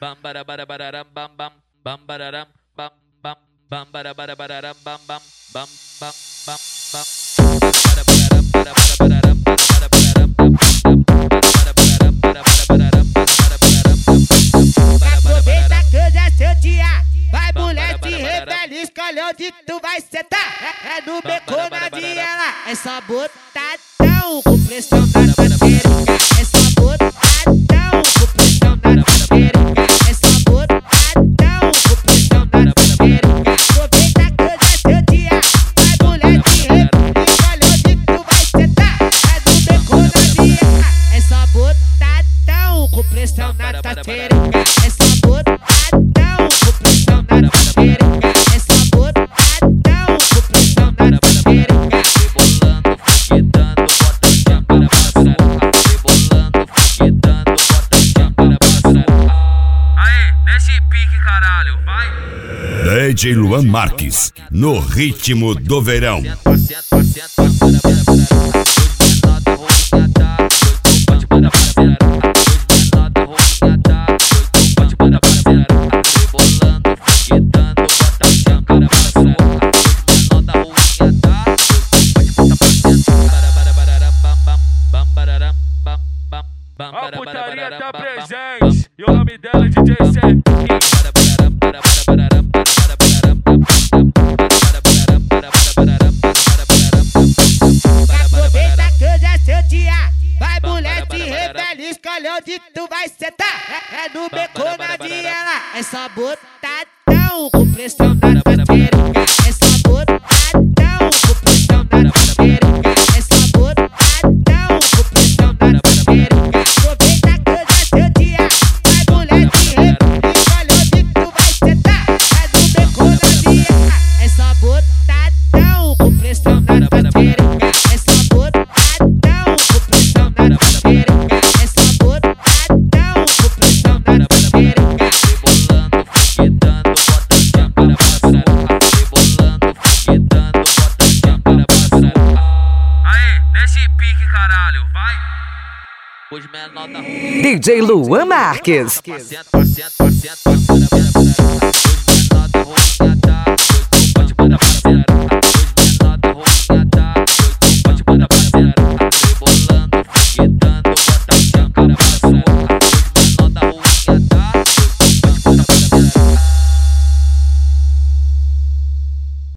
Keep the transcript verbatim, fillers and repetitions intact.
bam bara bara bararam bam bam bam bararam bam bam bam bara bara bararam bam bam bam bam bam bam bara bararam bara bara bararam bara bararam bam bara bararam bara bara bararam bara bararam aproveita que hoje é seu dia, vai moleque rebelde, escolhe onde tu vai sentar. É no beco na viela, é só botadão com pressão na taterenca. É só botadão com pressão na taterenca. É só botadão com pressão na taterenca. Aproveita que hoje é seu dia, vai moleque rebelde, escolhe onde tu vai sentar. É no beco na viela, é só botadão com pressão na taterenca. É só botadão com pressão na taterenca. É só botadão com pressão na taterenca. rebolando, foguetando, bota a chapa para passar. Rebolando, foguetando, bota a chapa para passar. Aê, nesse pique, caralho, vai! D J Luan Marques, no ritmo do verão. A putaria tá presente e o nome dela é D J Sep. Aproveita que hoje é seu dia, vai moleque rebelde, escolhe onde tu vai sentar. É no beco na viela, é só botadão com pressão na taterenca. É só botadão com pressão na taterenca. É só botadão com pressão na taterenca. Aproveita que hoje é seu dia, vai moleque rebelde, escolhe onde tu vai sentar. É no beco na viela, é só botadão com pressão na taterenca. É só botadão com pressão na taterenca. É só botadão com pressão na taterenca. Rebolando, foguetando, bota a chapa para passar. Rebolando, foguetando, bota a chapa para passar. Aê, nesse pique, caralho, vai! Os menor da rua. D J Luan Marques. Paciente, paciente, paciente, para, para, para. Os menor da rua.